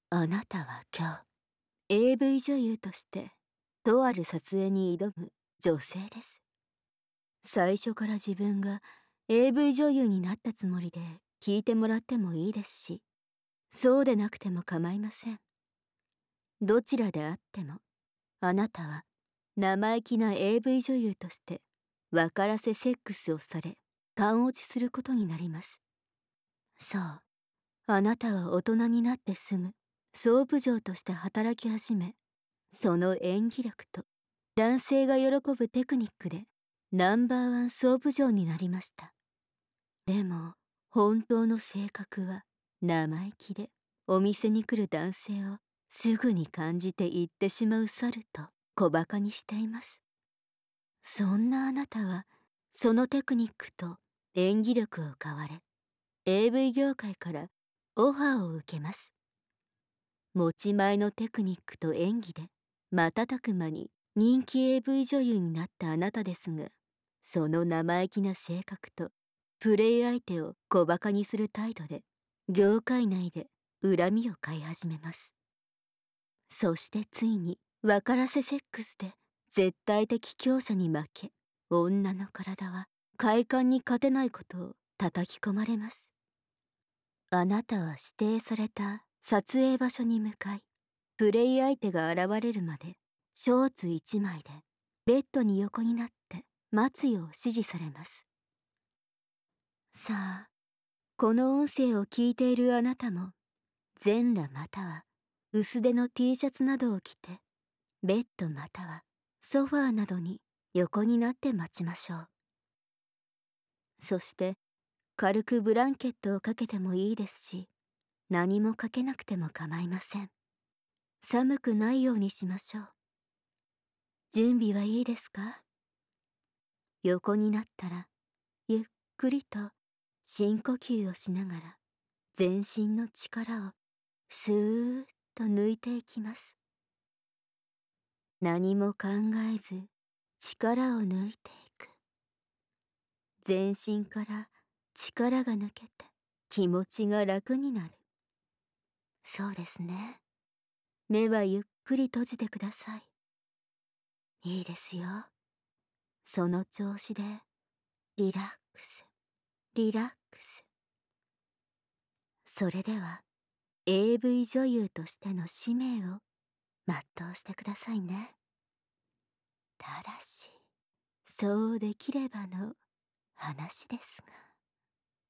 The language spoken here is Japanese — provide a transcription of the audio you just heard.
あなたは今日、AV 女優として、とある撮影に挑む女性です。最初から自分が AV 女優になったつもりで聞いてもらってもいいですし、そうでなくても構いません。どちらであっても、あなたは生意気な AV 女優として、分からせセックスをされ、勘落ちすることになります。そう、あなたは大人になってすぐ、ソープ嬢として働き始め、その演技力と男性が喜ぶテクニックでナンバーワンソープ嬢になりました。でも本当の性格は生意気で、お店に来る男性をすぐに感じて言ってしまう猿と小馬鹿にしています。そんなあなたはそのテクニックと演技力を買われ、 AV 業界からオファーを受けます。持ち前のテクニックと演技で瞬く間に人気 AV 女優になったあなたですが、その生意気な性格とプレイ相手を小馬鹿にする態度で業界内で恨みを買い始めます。そしてついに分からせセックスで絶対的強者に負け、女の体は快感に勝てないことを叩き込まれます。あなたは指定された撮影場所に向かい、プレイ相手が現れるまでショーツ一枚でベッドに横になって待つよう指示されます。さあ、この音声を聞いているあなたも、全裸または薄手の T シャツなどを着て、ベッドまたはソファーなどに横になって待ちましょう。そして軽くブランケットをかけてもいいですし、何もかけなくても構いません。寒くないようにしましょう。準備はいいですか？横になったらゆっくりと深呼吸をしながら全身の力をスーッと抜いていきます。何も考えず力を抜いていく。全身から力が抜けて気持ちが楽になる。そうですね。目はゆっくり閉じてください。いいですよ。その調子でリラックス、リラックス。それでは AV 女優としての使命を全うしてくださいね。ただし、そうできればの話ですが。